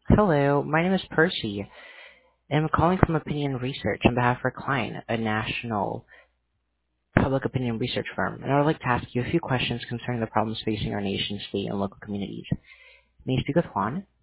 Hello, my name is Percy, and I'm calling from Opinion Research on behalf of our client, a national public opinion research firm, and I would like to ask you a few questions concerning the problems facing our nation, state, and local communities. May I speak with Juan?